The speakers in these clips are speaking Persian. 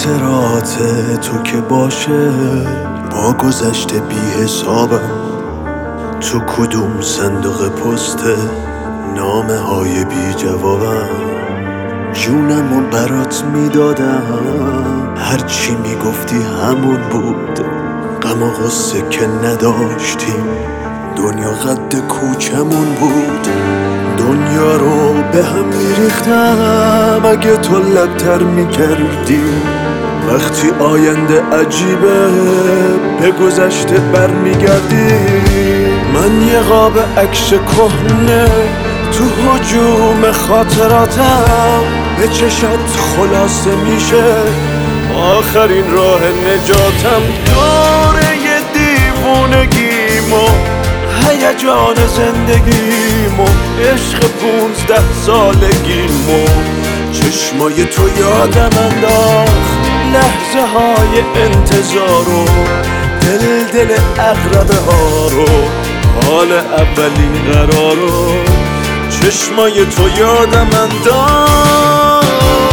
خاطرات تو که باشه با گذشته بی حسابم، تو کدوم صندوق پست نامه های بی جوابم، جونمو برات میدادم، هرچی میگفتی همون بود، غم و غصه که نداشتیم، دنیا قد کوچمون بود، دنیا رو به هم میریختم اگه تو لبتر میکردی، وقتی آینده عجیبه به گذشته برمیگردی، من یه قاب عکس کهنه تو هجوم خاطراتم، به چشات خلاصه میشه آخرین راه نجاتم، دوره دیوونگیمو هیجان زندگیمو عشق 15 سالگیمو، چشمای تو یادم انداخت لحظه های انتظارو، دل اقربه ها رو، حال اولین قرارو، چشمای تو یادم انداخت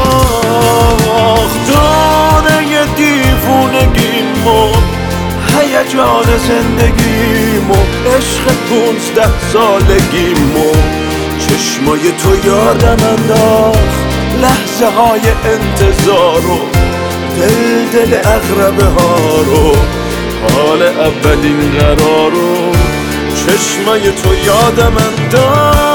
دوره دیوونگیمو هیجان زندگیمو عشق 15 سالگیمو، چشمای تو یادم انداخت لحظه های انتظارو، دل اقربه ها رو، حال اولین قرارو، چشمای تو یادم انداخت.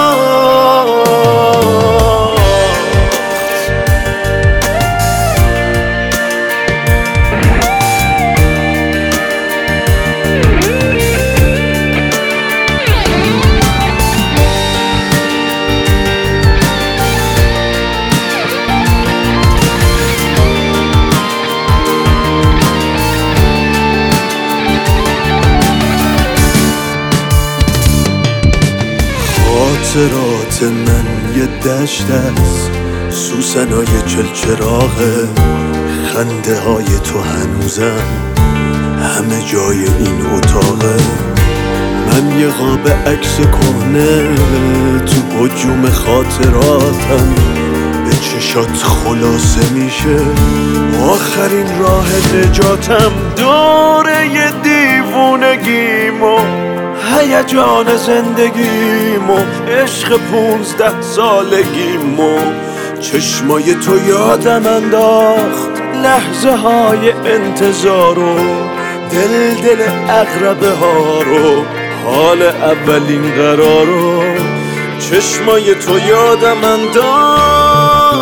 خاطرات من یه دشت است، سوسنای چلچراغه، خنده های تو هنوزم همه جای این اتاقه، من یه قاب عکس کهنه تو هجوم خاطراتم، به چشات خلاصه میشه آخرین راه نجاتم، دوره دیوونگیمو هیجان زندگیمو عشق 15 سالگیمو، چشمای تو یادم انداخت لحظه های انتظارو، دل اقربه ها رو، حال اولین قرارو، چشمای تو یادم انداخت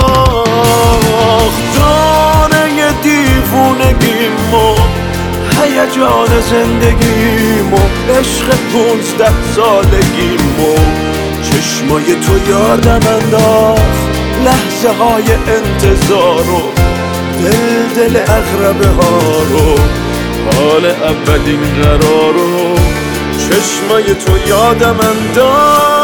دوره دیوونگیمو هیجان زندگیمو عشق 15 سالگیمو، چشمای تو یادم انداخت لحظه های انتظارو، دل اقربه ها رو، حال اولین قرارو، چشمای تو یادم انداخت.